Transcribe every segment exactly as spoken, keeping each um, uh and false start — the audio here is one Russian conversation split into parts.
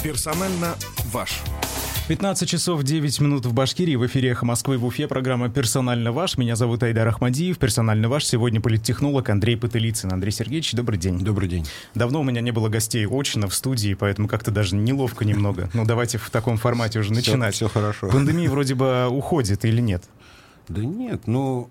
Персонально ваш. пятнадцать часов девять минут в Башкирии. В эфире «Эхо Москвы», в Уфе. Программа «Персонально ваш». Меня зовут Айдар Ахмадиев. «Персонально ваш». Сегодня политтехнолог Андрей Потылицын. Андрей Сергеевич, добрый день. Добрый день. Давно у меня не было гостей очно в студии, поэтому как-то даже неловко немного. Ну, давайте в таком формате уже начинать. Все, все хорошо. Пандемия вроде бы уходит или нет? Да нет, ну,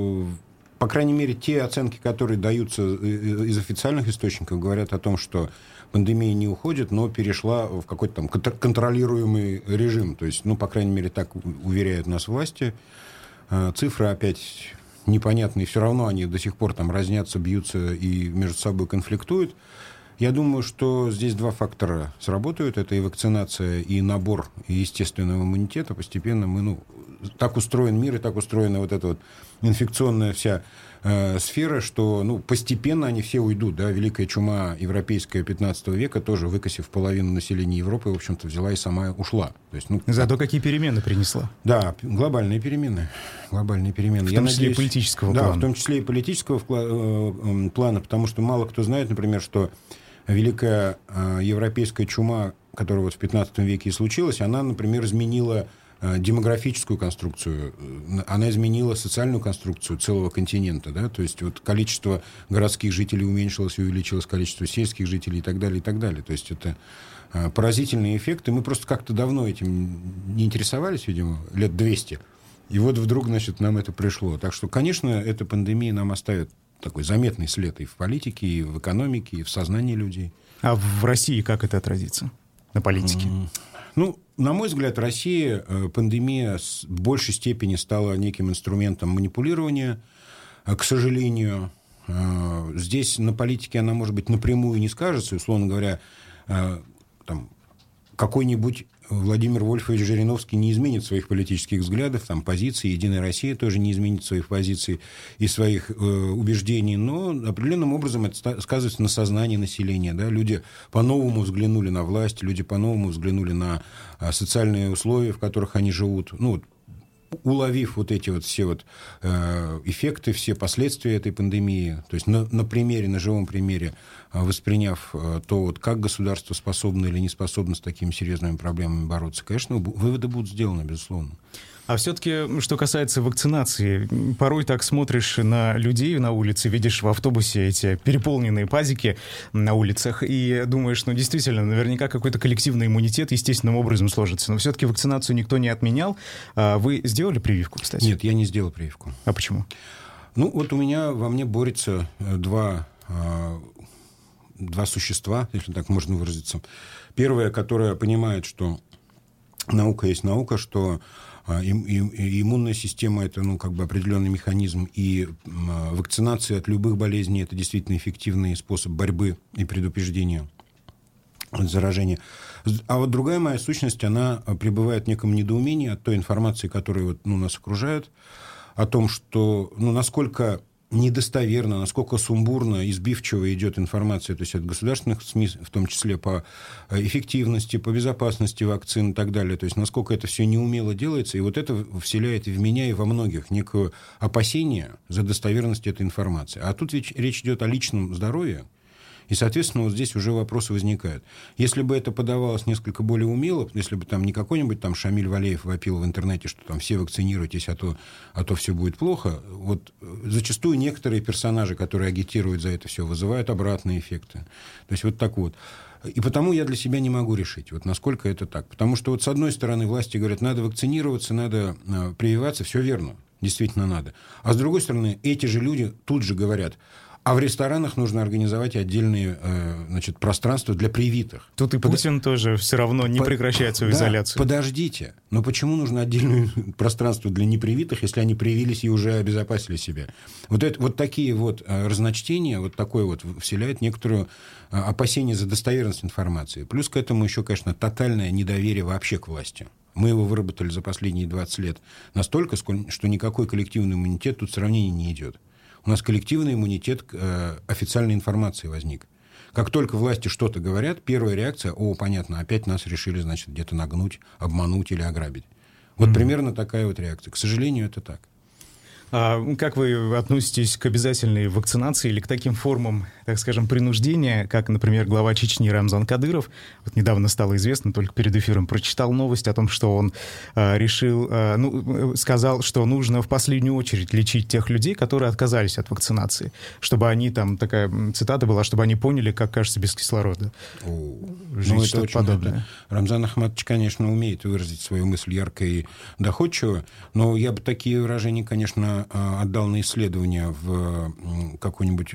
э, по крайней мере, те оценки, которые даются из официальных источников, говорят о том, что пандемия не уходит, но перешла в какой-то там контролируемый режим. То есть, ну, по крайней мере, так уверяют нас власти. Цифры опять непонятные, все равно они до сих пор там разнятся, бьются и между собой конфликтуют. Я думаю, что здесь два фактора сработают. Это и вакцинация, и набор естественного иммунитета. Постепенно мы, ну, так устроен мир, и так устроена вот эта вот инфекционная вся э, сфера, что, ну, постепенно они все уйдут. Да? Великая чума европейская пятнадцатого века тоже, выкосив половину населения Европы, в общем-то, взяла и сама ушла. То есть, ну, Зато какие перемены принесла? Да, глобальные перемены. Глобальные перемены. В том Я числе надеюсь, и политического да, плана. Да, в том числе и политического вкла- э, плана, потому что мало кто знает, например, что великая э, европейская чума, которая вот в пятнадцатом веке и случилась, она, например, изменила э, демографическую конструкцию, она изменила социальную конструкцию целого континента, да, то есть вот количество городских жителей уменьшилось, увеличилось количество сельских жителей и так далее, и так далее. То есть это э, поразительные эффекты. Мы просто как-то давно этим не интересовались, видимо, лет двести. И вот вдруг, значит, нам это пришло. Так что, конечно, эта пандемия нам оставит такой заметный след и в политике, и в экономике, и в сознании людей. А в России как это отразится на политике? Mm. Ну, на мой взгляд, в России пандемия в большей степени стала неким инструментом манипулирования. К сожалению, здесь на политике она, может быть, напрямую не скажется. Условно говоря, там, какой-нибудь Владимир Вольфович Жириновский не изменит своих политических взглядов, там, позиций. Единая Россия тоже не изменит своих позиций и своих э, убеждений. Но определенным образом это сказывается на сознании населения. Да? Люди по-новому взглянули на власть, люди по-новому взглянули на а, социальные условия, в которых они живут. Ну, вот, уловив вот эти вот все вот, э, эффекты, все последствия этой пандемии, то есть на, на примере, на живом примере, э, восприняв э, то, вот, как государство способно или не способно с такими серьезными проблемами бороться, конечно, выводы будут сделаны, безусловно. А все-таки, что касается вакцинации, порой так смотришь на людей на улице, видишь в автобусе эти переполненные пазики на улицах и думаешь, ну, действительно, наверняка какой-то коллективный иммунитет естественным образом сложится. Но все-таки вакцинацию никто не отменял. Вы сделали прививку, кстати? Нет, я не сделал прививку. А почему? Ну, вот у меня во мне борются два, два существа, если так можно выразиться. Первое, которое понимает, что наука есть наука, что И, и, иммунная система – это, ну, как бы определенный механизм, и э, вакцинация от любых болезней – это действительно эффективный способ борьбы и предупреждения заражения. А вот другая моя сущность, она пребывает в неком недоумении от той информации, которая вот, ну, нас окружает, о том, что, ну, насколько недостоверно, насколько сумбурно, избивчиво идет информация, то есть от государственных СМИ, в том числе по эффективности, по безопасности вакцин и так далее, то есть насколько это все неумело делается, и вот это вселяет и в меня, и во многих некое опасение за достоверность этой информации. А тут ведь речь идет о личном здоровье, и, соответственно, вот здесь уже вопросы возникают. Если бы это подавалось несколько более умело, если бы там не какой-нибудь там Шамиль Валеев вопил в интернете, что там все вакцинируйтесь, а то, а то все будет плохо, вот зачастую некоторые персонажи, которые агитируют за это все, вызывают обратные эффекты. То есть вот так вот. И потому я для себя не могу решить, вот насколько это так. Потому что вот с одной стороны власти говорят, надо вакцинироваться, надо э, прививаться, все верно, действительно надо. А с другой стороны, эти же люди тут же говорят, а в ресторанах нужно организовать отдельные э, значит, пространства для привитых. Тут и Под... Путин тоже все равно не Под... прекращает свою да, изоляцию. Подождите, но почему нужно отдельное пространство для непривитых, если они привились и уже обезопасили себя? Вот, это, вот такие вот э, разночтения, вот такое вот вселяет некоторую э, опасение за достоверность информации. Плюс к этому еще, конечно, тотальное недоверие вообще к власти. Мы его выработали за последние двадцать лет настолько, что никакой коллективный иммунитет тут сравнения не идет. У нас коллективный иммунитет к э, официальной информации возник. Как только власти что-то говорят, первая реакция, о, понятно, опять нас решили, значит, где-то нагнуть, обмануть или ограбить. Вот mm-hmm. примерно такая вот реакция. К сожалению, это так. А как вы относитесь к обязательной вакцинации или к таким формам, так скажем, принуждения, как, например, глава Чечни Рамзан Кадыров? Вот недавно стало известно, только перед эфиром прочитал новость о том, что он а, решил, а, ну, сказал, что нужно в последнюю очередь лечить тех людей, которые отказались от вакцинации, чтобы они, там такая цитата была, чтобы они поняли, как кажется без кислорода. О, Жить, ну, что-то очень, подобное. Это, Рамзан Ахматович, конечно, умеет выразить свою мысль ярко и доходчиво, но я бы такие выражения, конечно, отдал на исследование в какую-нибудь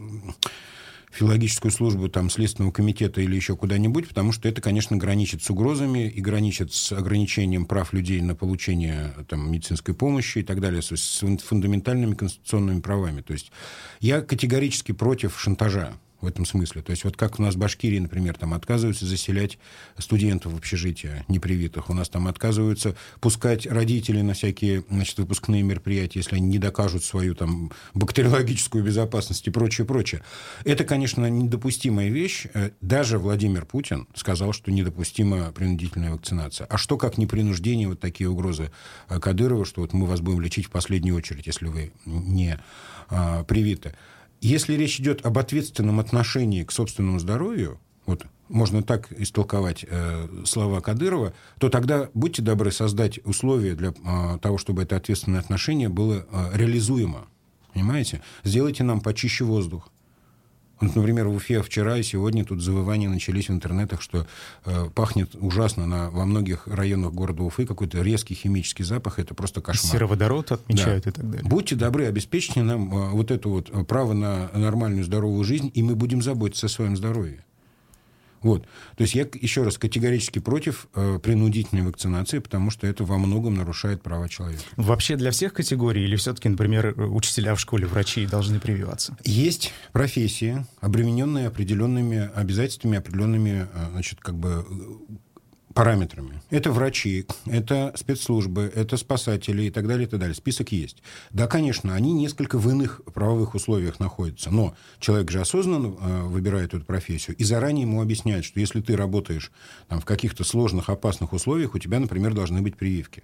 филологическую службу там, Следственного комитета или еще куда-нибудь, потому что это, конечно, граничит с угрозами и граничит с ограничением прав людей на получение там, медицинской помощи и так далее, с фундаментальными конституционными правами. То есть я категорически против шантажа в этом смысле. То есть вот как у нас в Башкирии, например, там отказываются заселять студентов в общежития непривитых, у нас там отказываются пускать родителей на всякие, значит, выпускные мероприятия, если они не докажут свою там бактериологическую безопасность и прочее, прочее. Это, конечно, недопустимая вещь. Даже Владимир Путин сказал, что недопустима принудительная вакцинация. А что как не принуждение, вот такие угрозы Кадырова, что вот мы вас будем лечить в последнюю очередь, если вы не а, привиты. Если речь идет об ответственном отношении к собственному здоровью, вот можно так истолковать э, слова Кадырова, то тогда будьте добры создать условия для э, того, чтобы это ответственное отношение было э, реализуемо. Понимаете? Сделайте нам почище воздух. Вот, например, в Уфе вчера и сегодня тут завывания начались в интернетах, что э, пахнет ужасно на, во многих районах города Уфы, какой-то резкий химический запах, это просто кошмар. Сероводород отмечают, да. И так далее. Будьте добры, обеспечьте нам э, вот это вот право на нормальную здоровую жизнь, и мы будем заботиться о своем здоровье. Вот. То есть я еще раз категорически против э, принудительной вакцинации, потому что это во многом нарушает права человека. Вообще для всех категорий или все-таки, например, учителя в школе, врачи должны прививаться? Есть профессии, обремененные определенными обязательствами, определенными, значит, как бы параметрами. Это врачи, это спецслужбы, это спасатели и так далее, и так далее. Список есть. Да, конечно, они несколько в иных правовых условиях находятся, но человек же осознанно э, выбирает эту профессию и заранее ему объясняет, что если ты работаешь там, в каких-то сложных, опасных условиях, у тебя, например, должны быть прививки.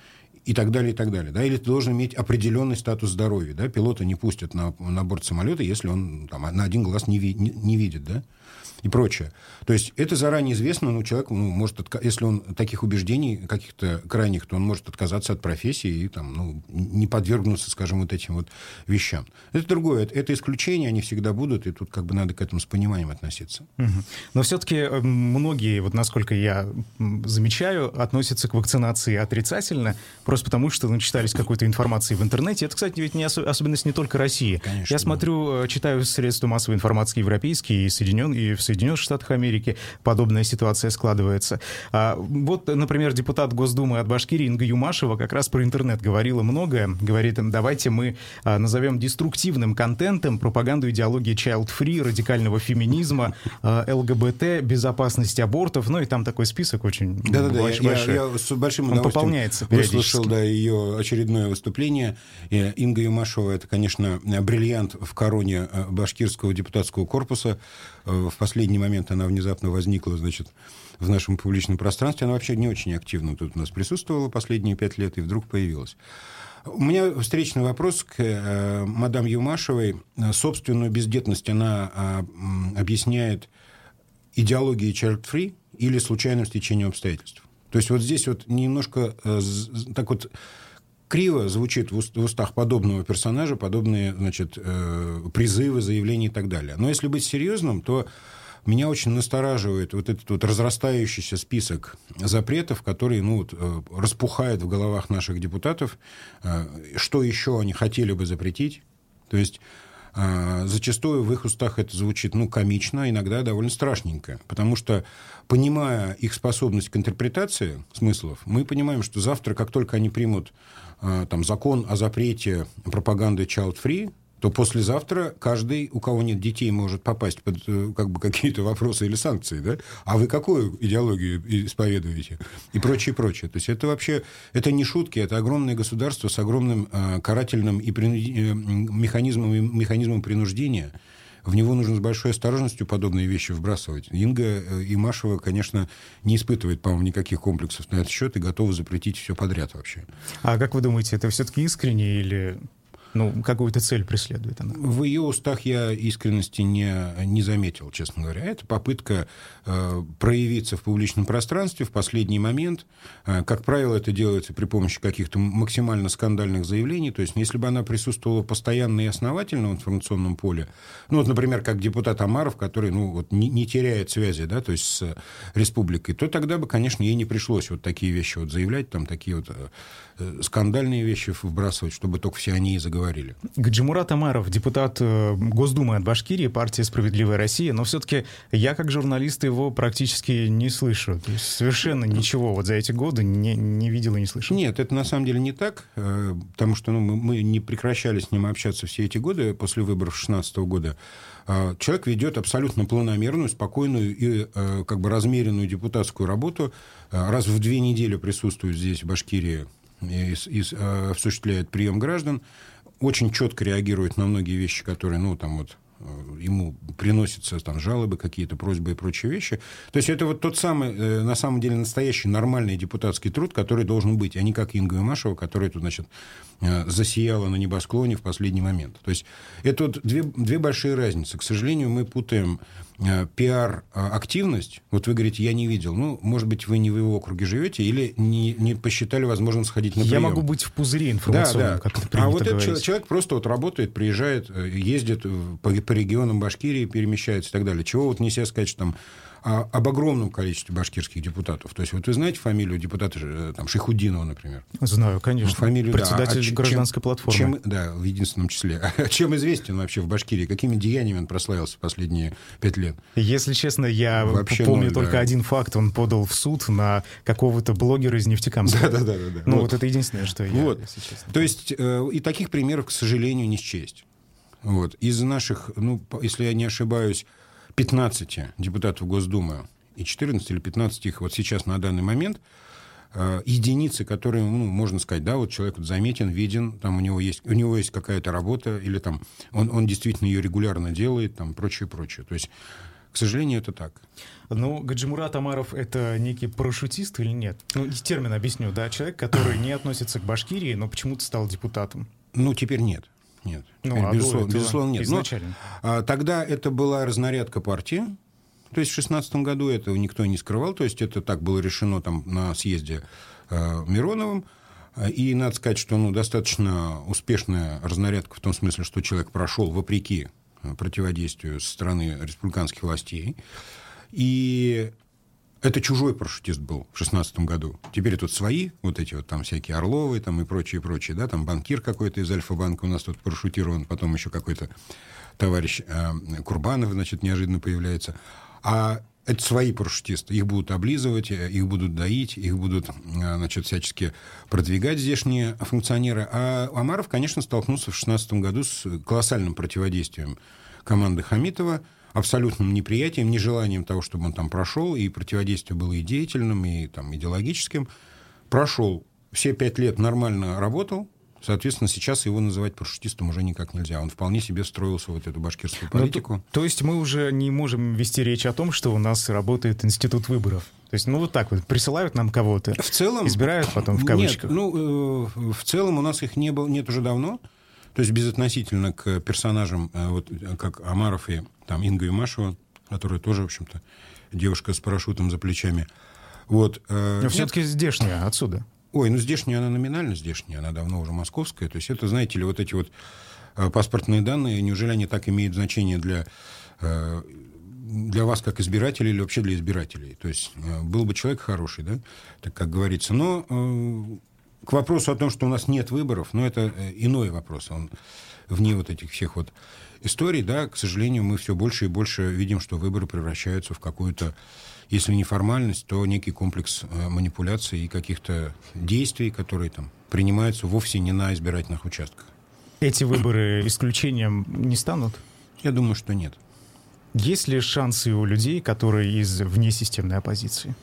И так далее, и так далее. Да? Или ты должен иметь определенный статус здоровья. Да? Пилота не пустят на, на борт самолета, если он там, на один глаз не, ви, не, не видит. Да? И прочее. То есть это заранее известно, но человек, ну, может, отка- если он таких убеждений каких-то крайних, то он может отказаться от профессии и там, ну, не подвергнуться, скажем, вот этим вот вещам. Это другое. Это, это исключения, они всегда будут, и тут как бы надо к этому с пониманием относиться. Угу. Но все-таки многие, вот насколько я замечаю, относятся к вакцинации отрицательно, просто потому что начитались какой-то информации в интернете. Это, кстати, ведь не ос- особенность не только России. Конечно, я смотрю, да. Читаю средства массовой информации европейские и, Соединен... и в Соединенных Штатах Америки подобная ситуация складывается. А вот, например, депутат Госдумы от Башкирии Инга Юмашева как раз про интернет говорила многое. Говорит им, давайте мы а, назовем деструктивным контентом пропаганду идеологии child-free, радикального феминизма, а, ЛГБТ, безопасности абортов. Ну и там такой список очень Да-да-да, большой. Я, я, я с большим Он удовольствием пополняется периодически. Выслушал, да, ее очередное выступление. И Инга Юмашева — это, конечно, бриллиант в короне башкирского депутатского корпуса. В последний момент она внезапно возникла, значит, в нашем публичном пространстве. Она вообще не очень активно тут у нас присутствовала последние пять лет и вдруг появилась. У меня встречный вопрос к э, мадам Юмашевой. Собственную бездетность она э, объясняет идеологией child-free или случайным стечением обстоятельств. То есть вот здесь вот немножко э, так вот криво звучит в устах подобного персонажа, подобные, значит, э, призывы, заявления и так далее. Но если быть серьезным, то меня очень настораживает вот этот вот разрастающийся список запретов, который, ну, вот, э, распухает в головах наших депутатов. Э, что еще они хотели бы запретить? То есть э, зачастую в их устах это звучит, ну, комично, иногда довольно страшненько. Потому что, понимая их способность к интерпретации смыслов, мы понимаем, что завтра, как только они примут там, закон о запрете пропаганды child-free, то послезавтра каждый, у кого нет детей, может попасть под как бы, какие-то вопросы или санкции. Да? А вы какую идеологию исповедуете? И прочее, прочее. То есть это вообще это не шутки, это огромное государство с огромным э, карательным и принуди... механизмом, и механизмом принуждения. В него нужно с большой осторожностью подобные вещи вбрасывать. Инга Юмашева, конечно, не испытывает, по-моему, никаких комплексов на этот счет и готова запретить все подряд вообще. А как вы думаете, это все-таки искренне или Ну, какую-то цель преследует она. В ее устах я искренности не, не заметил, честно говоря. Это попытка э, проявиться в публичном пространстве в последний момент. Э, как правило, это делается при помощи каких-то максимально скандальных заявлений. То есть, если бы она присутствовала постоянно и основательно в информационном поле, ну, вот, например, как депутат Омаров, который, ну, вот, не, не теряет связи, да, то есть с республикой, то тогда бы, конечно, ей не пришлось вот такие вещи вот заявлять, там, такие вот э, скандальные вещи вбрасывать, чтобы только все они и заговорили. Гаджимурат Омаров, депутат э, Госдумы от Башкирии, партия «Справедливая Россия», но все-таки я, как журналист, его практически не слышу. То есть совершенно ничего вот за эти годы не, не видел и не слышал. Нет, это на самом деле не так, э, потому что ну, мы, мы не прекращали с ним общаться все эти годы, после выборов две тысячи шестнадцатого года. Э, человек ведет абсолютно планомерную, спокойную и э, как бы размеренную депутатскую работу. Э, раз в две недели присутствует здесь, в Башкирии, и, и э, осуществляет прием граждан. Очень четко реагирует на многие вещи, которые, ну, там вот, ему приносятся там, жалобы, какие-то просьбы и прочие вещи. То есть это вот тот самый, на самом деле, настоящий нормальный депутатский труд, который должен быть, а не как Инга Юмашева, которая тут, значит, засияла на небосклоне в последний момент. То есть это вот две, две большие разницы. К сожалению, мы путаем пиар-активность. Вот вы говорите, я не видел. Ну, может быть, вы не в его округе живете или не, не посчитали возможным сходить на прием. Я могу быть в пузыре информационном, да, да. как это принято А вот говорить. этот человек просто вот работает, приезжает, ездит по, по регионам Башкирии, перемещается и так далее. Чего вот нельзя сказать, что там а, об огромном количестве башкирских депутатов. То есть вот вы знаете фамилию депутата там, Шейхутдинова, например? Знаю, конечно. Ну, фамилию, председатель да. а гражданской чем, платформы. Чем, да, в единственном числе. А чем известен вообще в Башкирии? Какими деяниями он прославился последние пять лет? Если честно, я Вообще помню ноль, только да. один факт. Он подал в суд на какого-то блогера из Нефтекамска. Да, да, да, да. Ну, вот. вот это единственное, что я, вот. если честно. То есть, э, и таких примеров, к сожалению, не счесть. Вот. Из наших, ну, если я не ошибаюсь, пятнадцати депутатов Госдумы, и четырнадцать или пятнадцать их вот сейчас на данный момент, э, единицы, которые, ну, можно сказать, да, вот человек вот заметен, виден, там у него есть, у него есть какая-то работа, или там он, он действительно ее регулярно делает, там, прочее, прочее. То есть, к сожалению, это так. Ну, Гаджимурат Омаров — это некий парашютист или нет? Ну, термин объясню, да, человек, который не относится к Башкирии, но почему-то стал депутатом. Ну, теперь нет. Нет. Ну, Теперь, а безусловно, до безусловно, нет. изначально. Но, а, тогда это была разнарядка партии. То есть в шестнадцатом году этого никто не скрывал. То есть это так было решено там, на съезде э, Мироновым. И надо сказать, что ну, достаточно успешная разнарядка в том смысле, что человек прошел вопреки противодействию со стороны республиканских властей. И это чужой парашютист был в шестнадцатом году. Теперь тут свои, вот эти вот там всякие Орловы там, и прочие, прочие. Да? Там банкир какой-то из Альфа-банка у нас тут парашютирован, потом еще какой-то товарищ э, Курбанов, значит, неожиданно появляется. А это свои парашютисты. Их будут облизывать, их будут доить, их будут, значит, всячески продвигать здешние функционеры. А Омаров, конечно, столкнулся в шестнадцатом году с колоссальным противодействием команды Хамитова, абсолютным неприятием, нежеланием того, чтобы он там прошел, и противодействие было и деятельным, и там, идеологическим. Прошел, все пять лет нормально работал. Соответственно, сейчас его называть парашютистом уже никак нельзя. Он вполне себе встроился в вот эту башкирскую политику. Ну, то, то есть мы уже не можем вести речь о том, что у нас работает институт выборов? То есть, ну, вот так вот, присылают нам кого-то, в целом, избирают потом в кавычках? Нет, ну, э, в целом у нас их не было, нет уже давно. То есть безотносительно к персонажам, э, вот, как Омаров и там, Инга Юмашева, которая тоже, в общем-то, девушка с парашютом за плечами. Вот, э, Но все-таки здешняя, отсюда. Ой, ну здешняя она номинально здешняя, она давно уже московская. То есть это, знаете ли, вот эти вот э, паспортные данные, неужели они так имеют значение для, э, для вас как избирателей или вообще для избирателей? То есть э, был бы человек хороший, да, так как говорится. Но э, к вопросу о том, что у нас нет выборов, ну это э, иной вопрос. Он вне вот этих всех вот историй, да, к сожалению, мы все больше и больше видим, что выборы превращаются в какую-то, если не формальность, то некий комплекс э, манипуляций и каких-то действий, которые там принимаются вовсе не на избирательных участках. Эти выборы исключением не станут? Я думаю, что нет. Есть ли шансы у людей, которые из внесистемной оппозиции?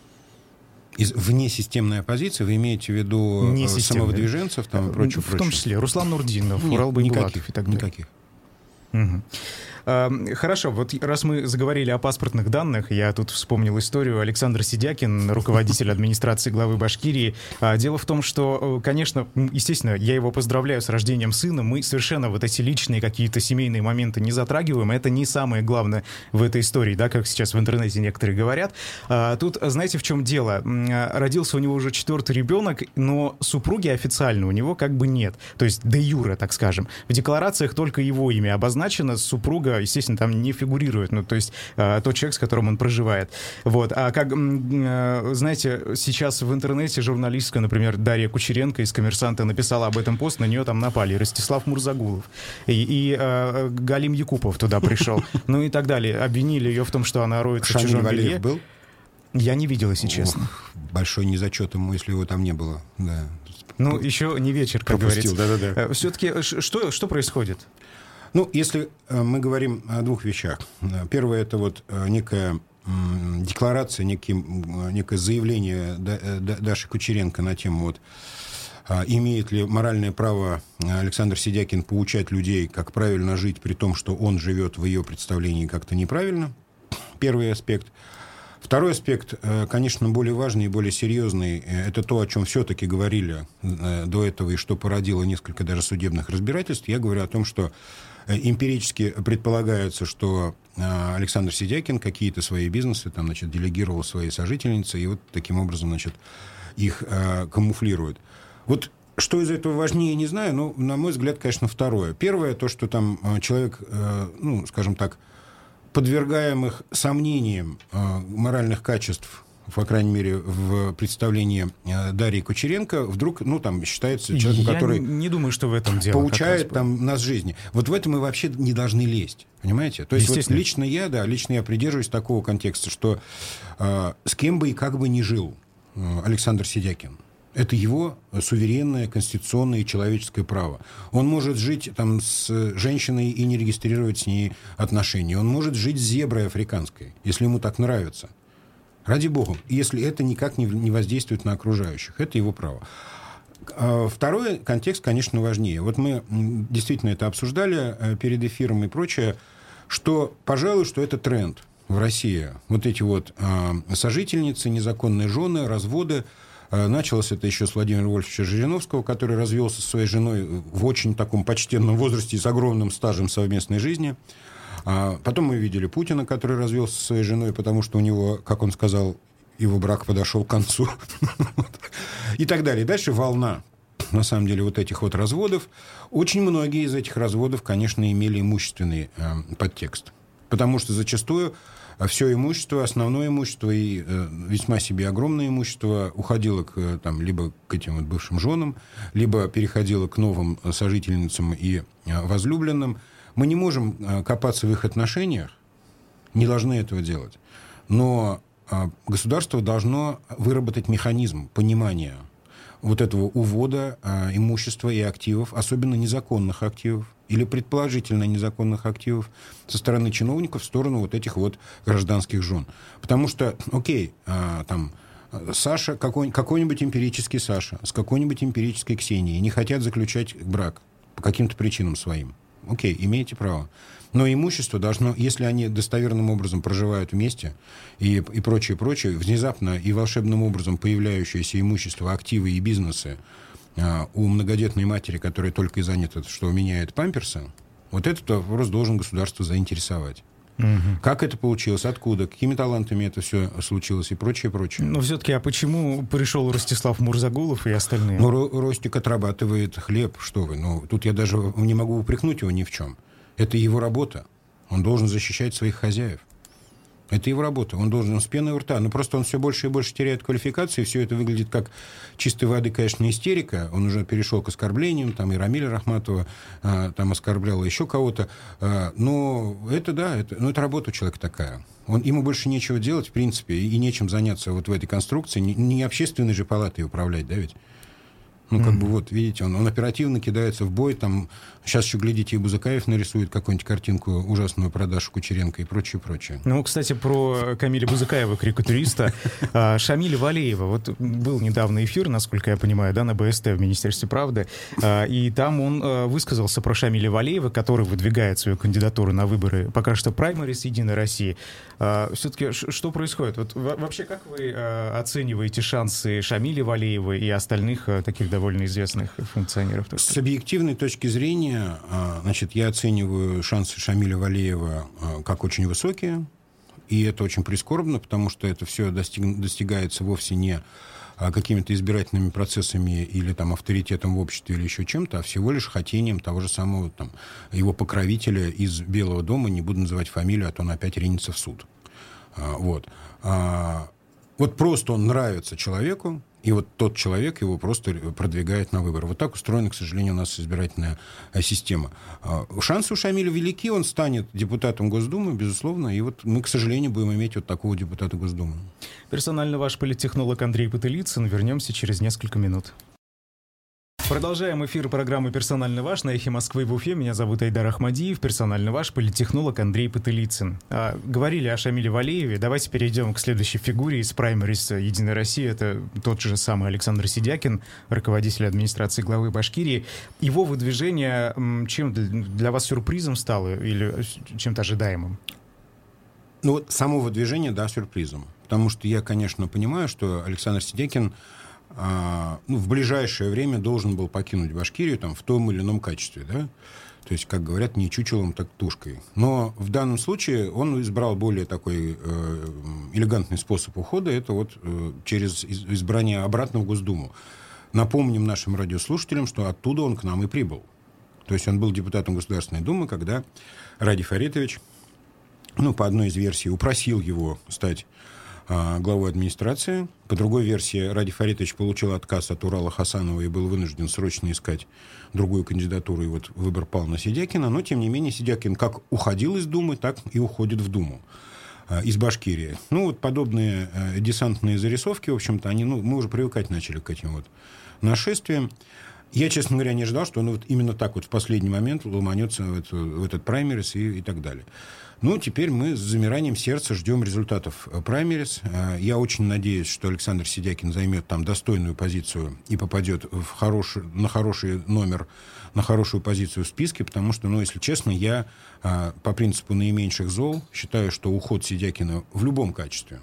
Из внесистемной оппозиции вы имеете в виду э, самовыдвиженцев там, и прочее, в том числе Руслан Нурдинов, нет, Урал Байбулатов никаких, и так далее? Никаких. Угу. Хорошо, вот раз мы заговорили о паспортных данных, я тут вспомнил историю. Александр Сидякин, руководитель администрации главы Башкирии. Дело в том, что, конечно, естественно, я его поздравляю с рождением сына. Мы совершенно вот эти личные какие-то семейные моменты не затрагиваем. Это не самое главное в этой истории, да, как сейчас в интернете некоторые говорят. Тут, знаете, в чем дело? Родился у него уже четвертый ребенок, но супруги официально у него как бы нет. То есть де юре, так скажем. В декларациях только его имя обозначено, супруга, естественно, там не фигурирует. Ну, то есть тот человек, с которым он проживает. Вот. А как, знаете, сейчас в интернете журналистка, например, Дарья Кучеренко из «Коммерсанта» написала об этом пост, на нее там напали. Ростислав Мурзагулов. И, и э, Галим Якупов туда пришел. Ну и так далее. Обвинили ее в том, что она роется в чужом белье. был? Я не видел, если честно. Ох, большой незачет ему, если его там не было. Да. Ну, еще не вечер, как Пропустил, говорится. Да-да-да. Все-таки что, что происходит? Ну, если мы говорим о двух вещах. Первое, это вот некая декларация, некий, некое заявление Даши Кучеренко на тему, вот, имеет ли моральное право Александр Сидякин поучать людей, как правильно жить, при том, что он живет в ее представлении как-то неправильно. Первый аспект. Второй аспект, конечно, более важный и более серьезный, это то, о чем все-таки говорили до этого и что породило несколько даже судебных разбирательств. Я говорю о том, что эмпирически предполагается, что Александр Сидякин какие-то свои бизнесы там, значит, делегировал своей сожительнице и вот таким образом, значит, их камуфлирует. Вот что из этого важнее, не знаю, но, на мой взгляд, конечно, второе. Первое, то, что там человек, ну, скажем так, подвергаемых сомнениям э, моральных качеств, по крайней мере, в представлении э, Дарьи Кучеренко, вдруг, ну, там, считается человеком, я который... не думаю, что в этом дело. Поучает там нас жизни. Вот в этом мы вообще не должны лезть, понимаете? То есть вот лично я, да, лично я придерживаюсь такого контекста, что э, с кем бы и как бы ни жил э, Александр Сидякин, это его суверенное, конституционное и человеческое право. Он может жить там, с женщиной и не регистрировать с ней отношения. Он может жить с зеброй африканской, если ему так нравится. Ради бога. Если это никак не воздействует на окружающих. Это его право. Второй контекст, конечно, важнее. Вот мы действительно это обсуждали перед эфиром и прочее, что, пожалуй, что это тренд в России. Вот эти вот сожительницы, незаконные жены, разводы. Началось это еще с Владимира Вольфовича Жириновского, который развелся со своей женой в очень таком почтенном возрасте и с огромным стажем совместной жизни. Потом мы видели Путина, который развелся со своей женой, потому что у него, как он сказал, его брак подошел к концу. И так далее. Дальше волна, на самом деле, вот этих вот разводов. Очень многие из этих разводов, конечно, имели имущественный подтекст. Потому что зачастую все имущество, основное имущество и э, весьма себе огромное имущество уходило к, там, либо к этим вот бывшим женам, либо переходило к новым сожительницам и э, возлюбленным. Мы не можем э, копаться в их отношениях, не должны этого делать. Но э, государство должно выработать механизм понимания вот этого увода э, имущества и активов, особенно незаконных активов, или предположительно незаконных активов со стороны чиновников в сторону вот этих вот гражданских жен. Потому что, окей, а, там, Саша, какой, какой-нибудь эмпирический Саша с какой-нибудь эмпирической Ксенией не хотят заключать брак по каким-то причинам своим. Окей, имеете право. Но имущество должно, если они достоверным образом проживают вместе и, и прочее, прочее, внезапно и волшебным образом появляющееся имущество, активы и бизнесы у многодетной матери, которая только и занята, что меняет памперсы, вот этот вопрос должен государство заинтересовать. Угу. Как это получилось, откуда, какими талантами это все случилось и прочее, прочее. Но все-таки, а почему пришел Ростислав Мурзагулов и остальные? Ну, Ростик отрабатывает хлеб, что вы. Ну, тут я даже не могу упрекнуть его ни в чем. Это его работа. Он должен защищать своих хозяев. Это его работа. Он должен с пеной у рта. Но просто он все больше и больше теряет квалификацию. Все это выглядит как чистой воды, конечно, истерика. Он уже перешел к оскорблениям. Там и Рамиля Рахматова а, там оскорблял, и еще кого-то. А, но это, да, это, ну, это работа у человека такая. Он, ему больше нечего делать, в принципе, и, и нечем заняться вот в этой конструкции. Не, не общественной же палатой управлять, да ведь? Ну, как Mm-hmm. бы вот, видите, он, он оперативно кидается в бой, там, сейчас еще, глядите, и Бузыкаев нарисует какую-нибудь картинку ужасную про Дашу Кучеренко и прочее, прочее. Ну, кстати, про Камиля Бузыкаева, карикатуриста. Шамиля Валеева. Вот был недавно эфир, насколько я понимаю, да, на Бэ Эс Тэ в Министерстве правды, и там он высказался про Шамиля Валеева, который выдвигает свою кандидатуру на выборы пока что праймерис «Единой России». Все-таки что происходит? Вот вообще, как вы оцениваете шансы Шамиля Валеева и остальных таких довольно известных функционеров? С объективной точки зрения, значит, я оцениваю шансы Шамиля Валеева как очень высокие, и это очень прискорбно, потому что это все достиг, достигается вовсе не какими-то избирательными процессами или там авторитетом в обществе или еще чем-то, а всего лишь хотением того же самого там, его покровителя из Белого дома, не буду называть фамилию, а то он опять ринется в суд. Вот. Вот просто он нравится человеку, и вот тот человек его просто продвигает на выборы. Вот так устроена, к сожалению, у нас избирательная система. Шансы у Шамиля велики, он станет депутатом Госдумы, безусловно, и вот мы, к сожалению, будем иметь вот такого депутата Госдумы. Персонально ваш политтехнолог Андрей Потылицын. Вернемся через несколько минут. Продолжаем эфир программы «Персонально ваш» на Эхе Москвы в Уфе. Меня зовут Айдар Ахмадиев, персонально ваш политтехнолог Андрей Потылицын. А, говорили о Шамиле Валееве. Давайте перейдем к следующей фигуре из праймерис «Единой России». Это тот же самый Александр Сидякин, руководитель администрации главы Башкирии. Его выдвижение чем для вас сюрпризом стало или чем-то ожидаемым? Ну вот само выдвижение, да, сюрпризом. Потому что я, конечно, понимаю, что Александр Сидякин ну, в ближайшее время должен был покинуть Башкирию там, в том или ином качестве, да? То есть, как говорят, не чучелом, так тушкой. Но в данном случае он избрал более такой э, элегантный способ ухода, это вот э, через избрание обратно в Госдуму. Напомним нашим радиослушателям, что оттуда он к нам и прибыл. То есть он был депутатом Государственной Думы, когда Ради Фаритович, ну, по одной из версий, упросил его стать главой администрации. По другой версии, Ради Фаритович получил отказ от Урала Хасанова и был вынужден срочно искать другую кандидатуру, и вот выбор пал на Сидякина. Но, тем не менее, Сидякин как уходил из Думы, так и уходит в Думу из Башкирии. Ну, вот подобные десантные зарисовки, в общем-то, они, ну, мы уже привыкать начали к этим вот нашествиям. Я, честно говоря, не ожидал, что он вот именно так вот в последний момент ломанется в, эту, в этот праймерис и, и так далее. Ну, теперь мы с замиранием сердца ждем результатов праймерис. Я очень надеюсь, что Александр Сидякин займет там достойную позицию и попадет в хороший, на хороший номер, на хорошую позицию в списке, потому что, ну, если честно, я по принципу наименьших зол считаю, что уход Сидякина в любом качестве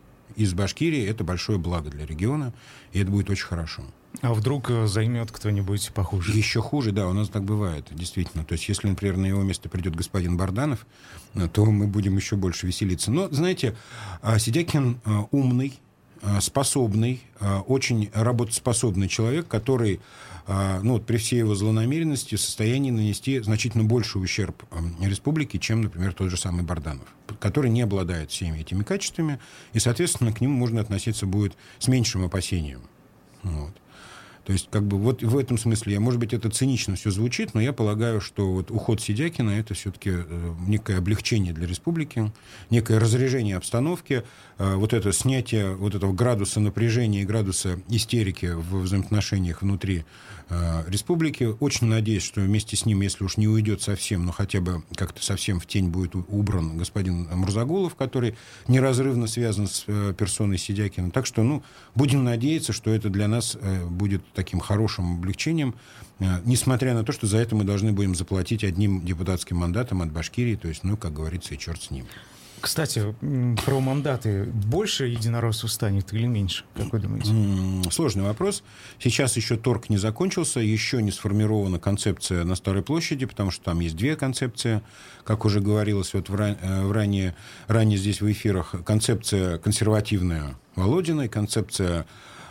из Башкирии — это большое благо для региона, и это будет очень хорошо. А вдруг займет кто-нибудь похуже? Еще хуже, да, у нас так бывает, действительно. То есть, если, например, на его место придет господин Барданов, то мы будем еще больше веселиться. Но, знаете, Сидякин умный, способный, очень работоспособный человек, который, ну, вот, при всей его злонамеренности в состоянии нанести значительно больший ущерб республике, чем, например, тот же самый Барданов, который не обладает всеми этими качествами, и, соответственно, к нему можно относиться будет с меньшим опасением. Вот. То есть, как бы, вот в этом смысле, может быть, это цинично все звучит, но я полагаю, что вот уход Сидякина — это все-таки э, некое облегчение для республики, некое разряжение обстановки, э, вот это снятие вот этого градуса напряжения и градуса истерики в взаимоотношениях внутри э, республики. Очень надеюсь, что вместе с ним, если уж не уйдет совсем, но хотя бы как-то совсем в тень будет убран господин Мурзагулов, который неразрывно связан с э, персоной Сидякина. Так что, ну, будем надеяться, что это для нас э, будет таким хорошим облегчением, несмотря на то, что за это мы должны будем заплатить одним депутатским мандатом от Башкирии, то есть, ну, как говорится, и черт с ним. Кстати, про мандаты. Больше единороссов станет или меньше? Как вы думаете? Сложный вопрос. Сейчас еще торг не закончился, еще не сформирована концепция на Старой площади, потому что там есть две концепции, как уже говорилось вот в, ран... в ранее... ранее здесь в эфирах. Концепция консервативная Володина и концепция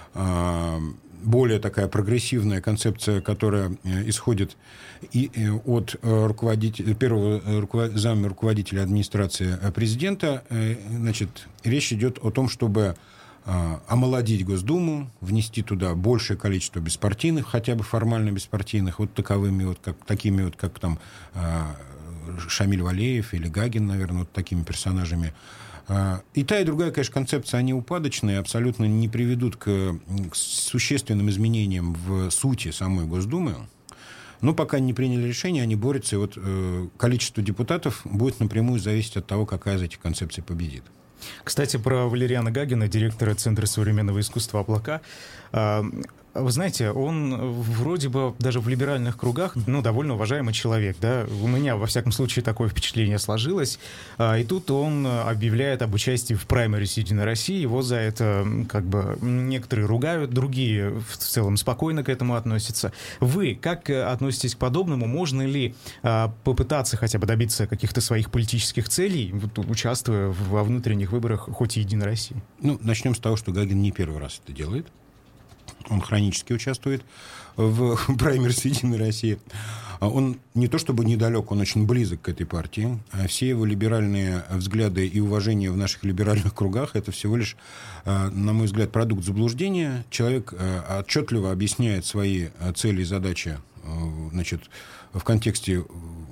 более такая прогрессивная концепция, которая исходит и от руководителя, первого руковод, зама руководителя администрации президента. Значит, речь идет о том, чтобы омолодить Госдуму, внести туда большее количество беспартийных, хотя бы формально беспартийных, вот таковыми вот, как, такими вот, как там Шамиль Валеев или Гагин, наверное, вот такими персонажами. И та, и другая, конечно, концепция, они упадочные, абсолютно не приведут к, к существенным изменениям в сути самой Госдумы. Но пока не приняли решение, они борются, и вот э, количество депутатов будет напрямую зависеть от того, какая из этих концепций победит. Кстати, про Валериана Гагина, директора Центра современного искусства «Облака». Вы знаете, он вроде бы даже в либеральных кругах, ну, довольно уважаемый человек, да. У меня, во всяком случае, такое впечатление сложилось. И тут он объявляет об участии в праймериз «Единой России». Его за это, как бы, некоторые ругают, другие в целом спокойно к этому относятся. Вы как относитесь к подобному? Можно ли попытаться хотя бы добиться каких-то своих политических целей, участвуя во внутренних выборах хоть и «Единой России»? Ну, начнем с того, что Гагин не первый раз это делает. Он хронически участвует в праймериз «Единой России». Он не то чтобы недалек, он очень близок к этой партии. Все его либеральные взгляды и уважение в наших либеральных кругах — это всего лишь, на мой взгляд, продукт заблуждения. Человек отчетливо объясняет свои цели и задачи, значит, в контексте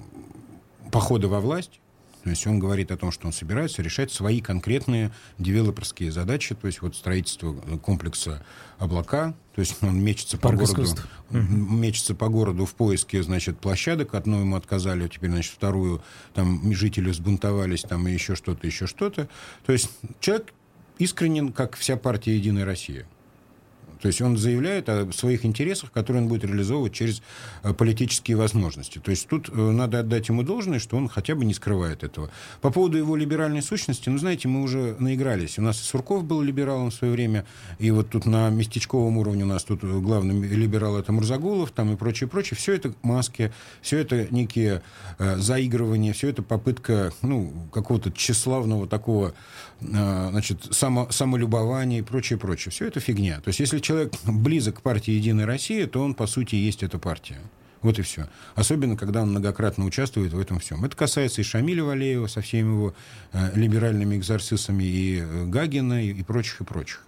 похода во власть. То есть он говорит о том, что он собирается решать свои конкретные девелоперские задачи, то есть вот строительство комплекса «Облака», то есть он мечется по городу, мечется по городу в поиске, значит, площадок. Одну ему отказали, теперь, значит, вторую, там жители взбунтовались, там и еще что-то, еще что-то. То есть человек искренен, как вся партия «Единая Россия». То есть он заявляет о своих интересах, которые он будет реализовывать через политические возможности. То есть тут надо отдать ему должное, что он хотя бы не скрывает этого. По поводу его либеральной сущности, ну, знаете, мы уже наигрались. У нас и Сурков был либералом в свое время, и вот тут на местечковом уровне у нас тут главный либерал — это Мурзагулов, там и прочее, прочее. Все это маски, все это некие э, заигрывания, все это попытка, ну, какого-то тщеславного такого, э, значит, само, самолюбования и прочее, прочее. Все это фигня. То есть если человек близок к партии «Единая Россия», то он, по сути, есть эта партия. Вот и все. Особенно, когда он многократно участвует в этом всем. Это касается и Шамиля Валеева со всеми его э, либеральными экзорцисами, и э, Гагина, и, и прочих, и прочих.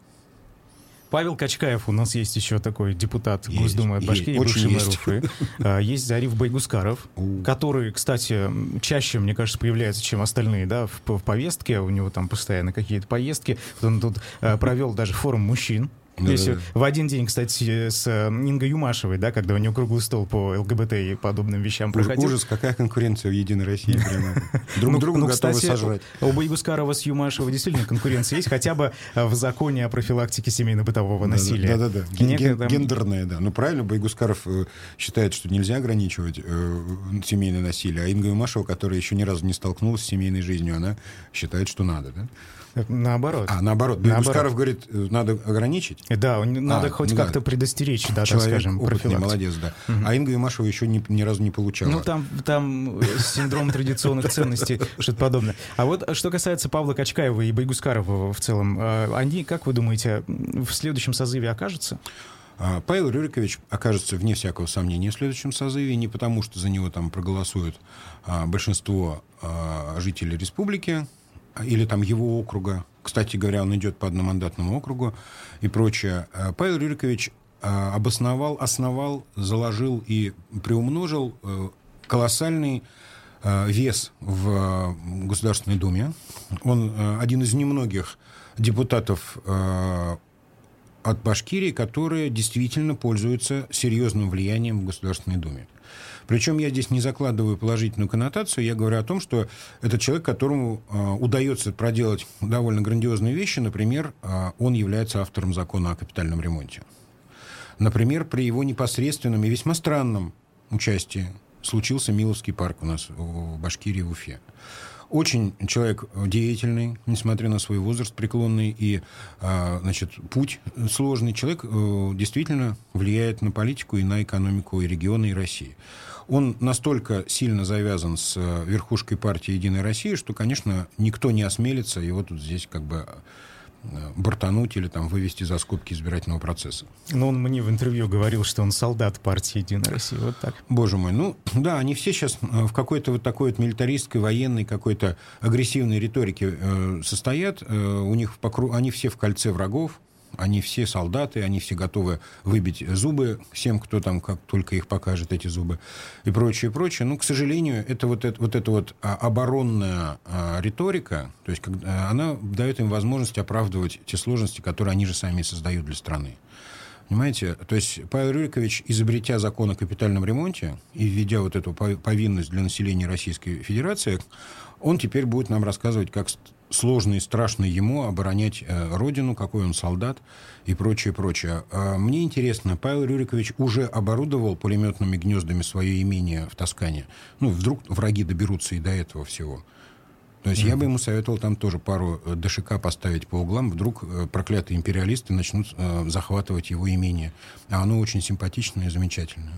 Павел Качкаев у нас есть еще такой депутат есть, Госдумы от Башкирии, бывший мэр Уфы. Есть Зариф Байгускаров, который, кстати, чаще, мне кажется, появляется, чем остальные, да, в, в повестке. У него там постоянно какие-то поездки. Он тут провел даже форум мужчин. Да, да, да. В один день, кстати, с Ингой Юмашевой, да, когда у нее круглый стол по ЛГБТ и подобным вещам проходил. Ужас, какая конкуренция в «Единой России». Друг друга готовы сожрать. У Байгускарова с Юмашевой действительно конкуренция есть, хотя бы в законе о профилактике семейно-бытового насилия. Да-да-да. Гендерное, да. Ну, правильно, Байгускаров считает, что нельзя ограничивать семейное насилие, а Инга Юмашева, которая еще ни разу не столкнулась с семейной жизнью, она считает, что надо, да? Наоборот. А, наоборот. Байгускаров говорит, надо ограничить? Да, надо а, хоть ну, как-то да. предостеречь, да, человек так скажем, опытный, молодец, да. Угу. А Инга Юмашева еще ни, ни разу не получала. Ну, там, там синдром традиционных ценностей, что-то подобное. А вот что касается Павла Качкаева и Байгускарова в целом, они, как вы думаете, в следующем созыве окажутся? Павел Рюрикович окажется, вне всякого сомнения, в следующем созыве, не потому, что за него там проголосует большинство жителей республики, или там его округа. Кстати говоря, он идет по одномандатному округу и прочее. Павел Рюрикович обосновал, основал, заложил и приумножил колоссальный вес в Государственной Думе. Он один из немногих депутатов от Башкирии, которые действительно пользуются серьезным влиянием в Государственной Думе. Причем я здесь не закладываю положительную коннотацию, я говорю о том, что это человек, которому э, удается проделать довольно грандиозные вещи. Например, э, он является автором закона о капитальном ремонте. Например, при его непосредственном и весьма странном участии случился Миловский парк у нас в Башкирии, в Уфе. Очень человек деятельный, несмотря на свой возраст преклонный и, значит, путь сложный. Человек действительно влияет на политику и на экономику и региона, и России. Он настолько сильно завязан с верхушкой партии «Единая Россия», что, конечно, никто не осмелится его тут здесь как бы бортануть или там вывести за скобки избирательного процесса. Но он мне в интервью говорил, что он солдат партии «Единая Россия». Вот так. Боже мой. Ну, да, они все сейчас в какой-то вот такой вот милитаристской, военной, какой-то агрессивной риторике э, состоят. Э, у них покру... Они все в кольце врагов. Они все солдаты, они все готовы выбить зубы всем, кто там как только их покажет, эти зубы, и прочее, прочее. Но, к сожалению, это вот, это, вот эта вот оборонная риторика, то есть когда, она дает им возможность оправдывать те сложности, которые они же сами создают для страны. Понимаете? То есть Павел Рюрикович, изобретя закон о капитальном ремонте и введя вот эту повинность для населения Российской Федерации, он теперь будет нам рассказывать, как сложно и страшно ему оборонять э, родину, какой он солдат и прочее, прочее. А мне интересно, Павел Рюрикович уже оборудовал пулеметными гнездами свое имение в Тоскане. Ну, вдруг враги доберутся и до этого всего. То есть mm-hmm. я бы ему советовал там тоже пару ДШК поставить по углам. Вдруг э, проклятые империалисты начнут э, захватывать его имение. А оно очень симпатичное и замечательное.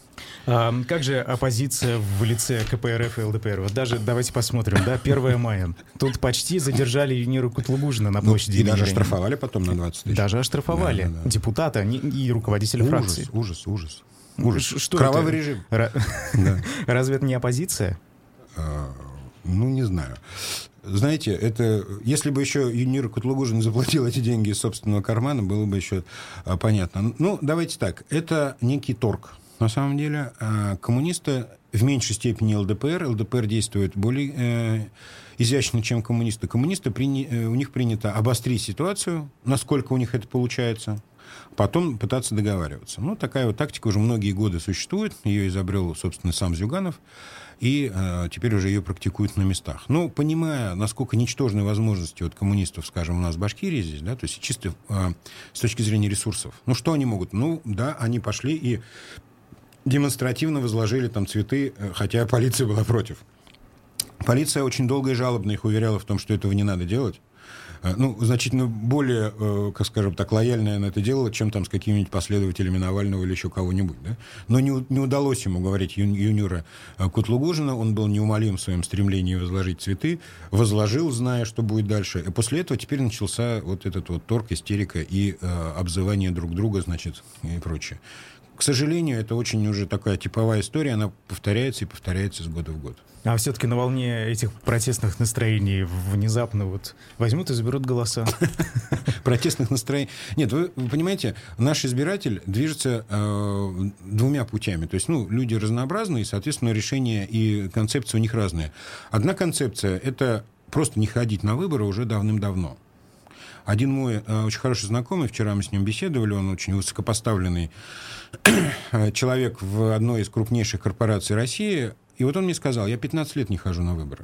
А как же оппозиция в лице ка пэ эр эф и эл дэ пэ эр? Вот даже давайте посмотрим, да, первое мая. Тут почти задержали Юнира Кутлугужина на площади. Ну, и даже оштрафовали потом на двадцать тысяч. Даже оштрафовали. Да, да, да. Депутата и руководителя ужас, фракции. Ужас, ужас, ужас. Что Кровавый это? режим. Ра... Да. Разве это не оппозиция? А, ну, не знаю. Знаете, это, если бы еще Юнир Кутлугужин заплатил эти деньги из собственного кармана, было бы еще а, понятно. Ну, давайте так. Это некий торг. На самом деле, коммунисты в меньшей степени эл дэ пэ эр. эл дэ пэ эр действует более э, изящно, чем коммунисты. Коммунисты, прини, э, у них принято обострить ситуацию, насколько у них это получается, потом пытаться договариваться. Ну, такая вот тактика уже многие годы существует. Ее изобрел, собственно, сам Зюганов. И э, теперь уже ее практикуют на местах. Но понимая, насколько ничтожны возможности от коммунистов, скажем, у нас в Башкирии здесь, да, то есть чисто э, с точки зрения ресурсов. Ну, что они могут? Ну, да, они пошли и демонстративно возложили там цветы, хотя полиция была против. Полиция очень долго и жалобно их уверяла в том, что этого не надо делать. Ну, значительно более, как скажем так, лояльно она это делала, чем там с какими-нибудь последователями Навального или еще кого-нибудь. Да? Но не, не удалось ему говорить ю, Юнира Кутлугужина. Он был неумолим в своем стремлении возложить цветы. Возложил, зная, что будет дальше. И после этого теперь начался вот этот вот торг, истерика и э, обзывание друг друга, значит, и прочее. К сожалению, это очень уже такая типовая история, она повторяется и повторяется с года в год. А все-таки на волне этих протестных настроений внезапно вот возьмут и заберут голоса. Протестных настроений... Нет, вы, вы понимаете, наш избиратель движется э, двумя путями. То есть, ну, люди разнообразные, соответственно, решения и концепции у них разные. Одна концепция — это просто не ходить на выборы уже давным-давно. Один мой э, очень хороший знакомый, вчера мы с ним беседовали, он очень высокопоставленный человек в одной из крупнейших корпораций России, и вот он мне сказал: я пятнадцать лет не хожу на выборы.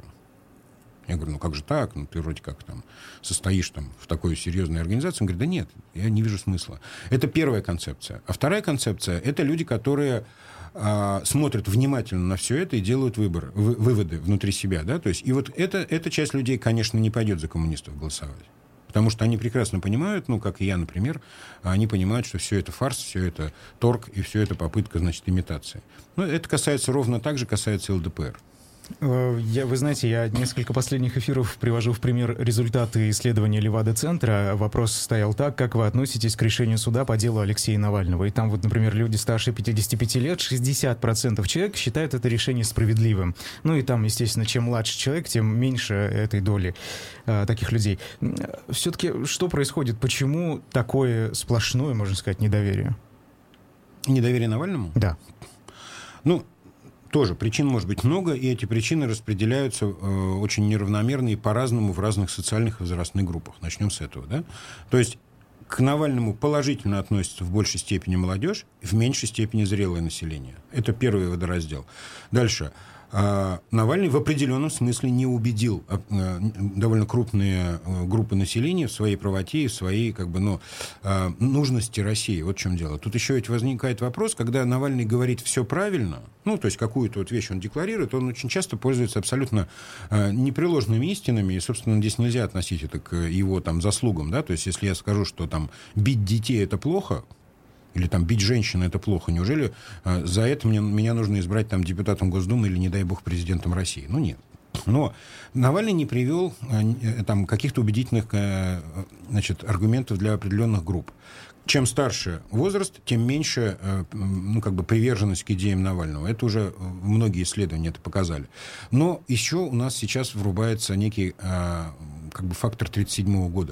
Я говорю: ну как же так? Ну ты вроде как там состоишь там в такой серьезной организации. Он говорит: да нет, я не вижу смысла. Это первая концепция. А вторая концепция — это люди, которые а, смотрят внимательно на все это и делают выбор, вы, выводы внутри себя. Да? То есть, и вот это, эта часть людей, конечно, не пойдет за коммунистов голосовать. Потому что они прекрасно понимают, ну, как и я, например, они понимают, что все это фарс, все это торг и все это попытка, значит, имитации. Но это касается, ровно так же касается эл дэ пэ эр. Я, вы знаете, я несколько последних эфиров привожу в пример результаты исследования Левада-центра. Вопрос стоял так: как вы относитесь к решению суда по делу Алексея Навального? И там вот, например, люди старше пятидесяти пяти лет, шестьдесят процентов человек считают это решение справедливым. Ну и там, естественно, чем младше человек, тем меньше этой доли а, таких людей. Все-таки что происходит? Почему такое сплошное, можно сказать, недоверие? Недоверие Навальному? Да. Ну, тоже причин может быть много, и эти причины распределяются э, очень неравномерно и по-разному в разных социальных и возрастных группах. Начнем с этого, да? То есть к Навальному положительно относится в большей степени молодежь, в меньшей степени зрелое население. Это первый водораздел. Дальше. Навальный в определенном смысле не убедил довольно крупные группы населения в своей правоте и в своей, как бы, ну, нужности России. Вот в чем дело. Тут еще ведь возникает вопрос, когда Навальный говорит все правильно, ну, то есть какую-то вот вещь он декларирует, он очень часто пользуется абсолютно непреложными истинами, и, собственно, здесь нельзя относить это к его там заслугам, да, то есть если я скажу, что там бить детей — это плохо, или там бить женщин — это плохо. Неужели э, за это мне, меня нужно избрать там депутатом Госдумы или, не дай бог, президентом России? Ну, нет. Но Навальный не привел э, там каких-то убедительных э, значит, аргументов для определенных групп. Чем старше возраст, тем меньше э, ну, как бы приверженность к идеям Навального. Это уже многие исследования это показали. Но еще у нас сейчас врубается некий э, как бы фактор тридцать седьмого года.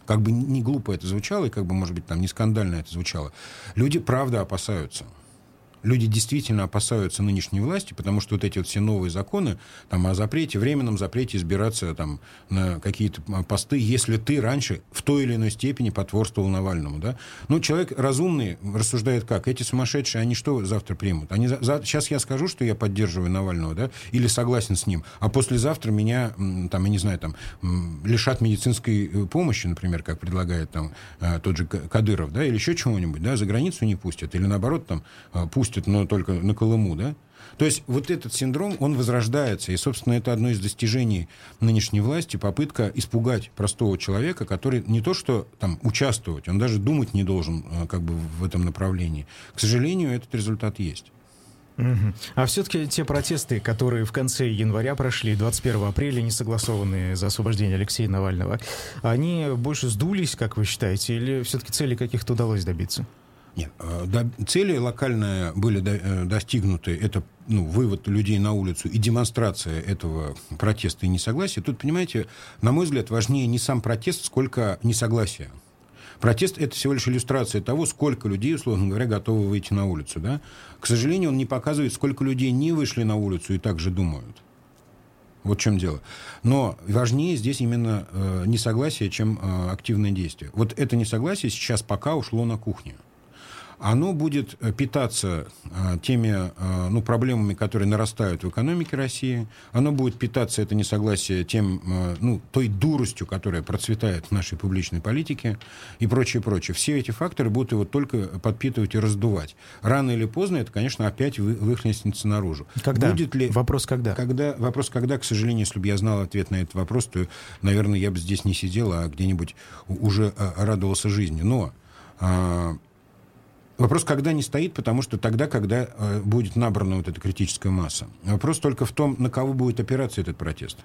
Как бы не глупо это звучало, и как бы, может быть, там не скандально это звучало, люди правда опасаются. Люди действительно опасаются нынешней власти, потому что вот эти вот все новые законы там, о запрете, временном запрете избираться там, на какие-то посты, если ты раньше в той или иной степени потворствовал Навальному. Да? Ну, человек разумный рассуждает как? Эти сумасшедшие, они что завтра примут? Они за, за, сейчас я скажу, что я поддерживаю Навального, да, или согласен с ним, а послезавтра меня, там, я не знаю, там, лишат медицинской помощи, например, как предлагает там, тот же Кадыров, да, или еще чего-нибудь, да, за границу не пустят, или наоборот, там, пустят, но только на Колыму, да? То есть вот этот синдром, он возрождается. И, собственно, это одно из достижений нынешней власти, попытка испугать простого человека, который не то что там участвовать, он даже думать не должен как бы в этом направлении. К сожалению, этот результат есть. Угу. А все-таки те протесты, которые в конце января прошли, двадцать первого апреля, не согласованные за освобождение Алексея Навального, они больше сдулись, как вы считаете, или все-таки цели каких-то удалось добиться? Нет, цели локальные были достигнуты, это ну, вывод людей на улицу и демонстрация этого протеста и несогласия. Тут, понимаете, на мой взгляд, важнее не сам протест, сколько несогласие. Протест — это всего лишь иллюстрация того, сколько людей, условно говоря, готовы выйти на улицу. Да? К сожалению, он не показывает, сколько людей не вышли на улицу и также думают. Вот в чем дело. Но важнее здесь именно э, несогласие, чем э, активное действие. Вот это несогласие сейчас пока ушло на кухню. Оно будет питаться а, теми а, ну, проблемами, которые нарастают в экономике России. Оно будет питаться, это несогласие, тем, а, ну, той дуростью, которая процветает в нашей публичной политике и прочее, прочее. Все эти факторы будут его только подпитывать и раздувать. Рано или поздно это, конечно, опять вы, выхлестнется наружу. Когда? Будет ли... Вопрос когда? когда? Вопрос когда, к сожалению, если бы я знал ответ на этот вопрос, то, наверное, я бы здесь не сидел, а где-нибудь уже а, радовался жизни. Но... А, Вопрос, когда не стоит, потому что тогда, когда э, будет набрана вот эта критическая масса. Вопрос только в том, на кого будет опираться этот протест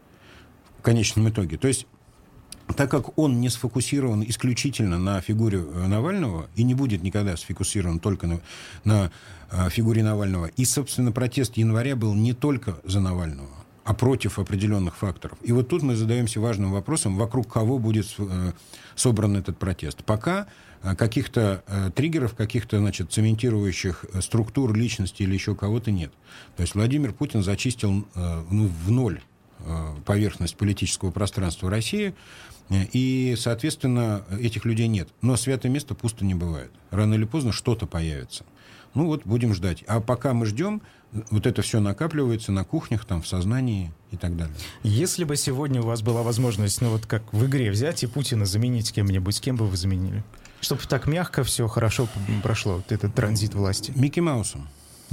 в конечном итоге. То есть, так как он не сфокусирован исключительно на фигуре Навального и не будет никогда сфокусирован только на, на э, фигуре Навального, и, собственно, протест января был не только за Навального, а против определенных факторов. И вот тут мы задаемся важным вопросом, вокруг кого будет э, собран этот протест. Пока каких-то э, триггеров, каких-то, значит, цементирующих структур, личности или еще кого-то нет. То есть Владимир Путин зачистил э, ну, в ноль э, поверхность политического пространства России, э, и, соответственно, этих людей нет. Но святое место пусто не бывает. Рано или поздно что-то появится. Ну вот, будем ждать. А пока мы ждем, вот это все накапливается на кухнях, там, в сознании и так далее. Если бы сегодня у вас была возможность, ну вот как в игре, взять и Путина заменить кем-нибудь, кем бы вы заменили? Чтобы так мягко все хорошо прошло, вот этот транзит власти. Микки Маусом.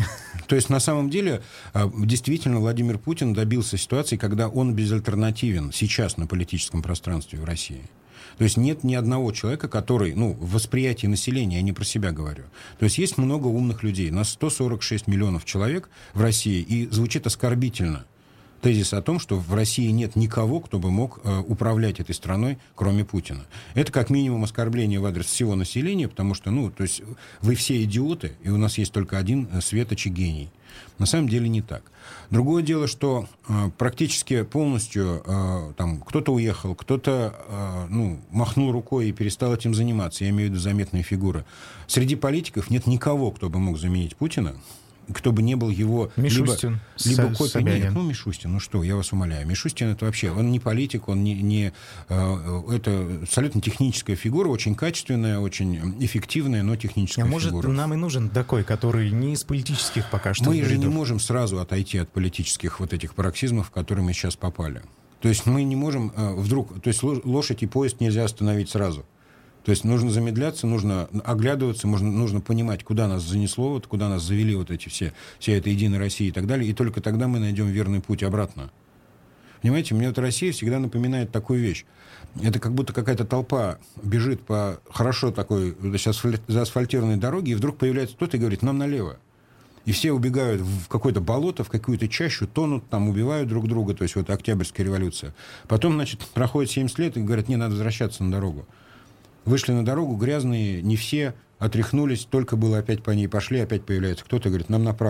То есть, на самом деле, действительно, Владимир Путин добился ситуации, когда он безальтернативен сейчас на политическом пространстве в России. То есть нет ни одного человека, который, ну, в восприятии населения, я не про себя говорю. То есть есть много умных людей. Нас сто сорок шесть миллионов человек в России, и звучит оскорбительно тезис о том, что в России нет никого, кто бы мог э, управлять этой страной, кроме Путина. Это как минимум оскорбление в адрес всего населения, потому что, ну, то есть вы все идиоты, и у нас есть только один светоч и гений. На самом деле не так. Другое дело, что э, практически полностью э, там кто-то уехал, кто-то э, ну, махнул рукой и перестал этим заниматься. Я имею в виду заметные фигуры. Среди политиков нет никого, кто бы мог заменить Путина, кто бы не был его... Мишустин, либо, либо копия. Нет, ну, Мишустин, ну что, я вас умоляю. Мишустин — это вообще... Он не политик, он не... не э, это абсолютно техническая фигура, очень качественная, очень эффективная, но техническая а может, фигура. нам и нужен такой, который не из политических пока что... Мы же не можем сразу отойти от политических вот этих пароксизмов, в которые мы сейчас попали. То есть мы не можем э, вдруг... То есть лошадь и поезд нельзя остановить сразу. То есть нужно замедляться, нужно оглядываться, нужно, нужно понимать, куда нас занесло, вот, куда нас завели вот эти все, вся эта Единая Россия и так далее, и только тогда мы найдем верный путь обратно. Понимаете, мне вот Россия всегда напоминает такую вещь. Это как будто какая-то толпа бежит по хорошо такой сейчас заасфальтированной дороге, и вдруг появляется кто-то и говорит: нам налево. И все убегают в какое-то болото, в какую-то чащу, тонут там, убивают друг друга, то есть вот Октябрьская революция. Потом, значит, проходит семьдесят лет и говорят: не, надо возвращаться на дорогу. Вышли на дорогу, грязные, не все, отряхнулись, только было опять по ней пошли, опять появляется кто-то, говорит: нам направо.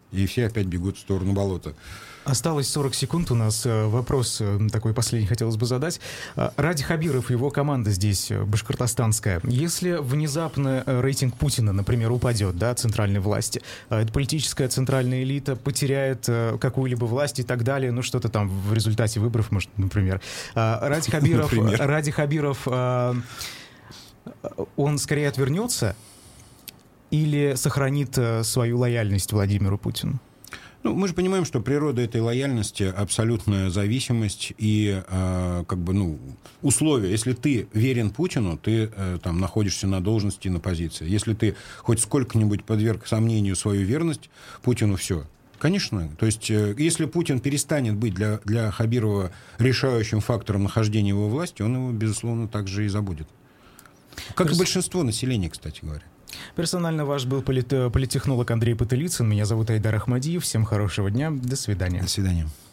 и все опять бегут в сторону болота. Осталось сорок секунд у нас. Вопрос такой последний хотелось бы задать. Ради Хабиров и его команда здесь, башкортостанская, если внезапно рейтинг Путина, например, упадет, да, центральной власти, эта политическая центральная элита потеряет какую-либо власть и так далее, ну что-то там в результате выборов, может, например. Ради Хабиров, ради Хабиров он скорее отвернется или сохранит свою лояльность Владимиру Путину? Ну, мы же понимаем, что природа этой лояльности — абсолютная зависимость и э, как бы, ну, условия. Если ты верен Путину, ты э, там находишься на должности, на позиции. Если ты хоть сколько-нибудь подверг сомнению свою верность Путину, все. Конечно. То есть, э, если Путин перестанет быть для, для Хабирова решающим фактором нахождения его власти, он его, безусловно, также и забудет. Как Перс... и большинство населения, кстати говоря. Персонально ваш был полит... политтехнолог Андрей Потылицын. Меня зовут Айдар Ахмадиев. Всем хорошего дня. До свидания. До свидания.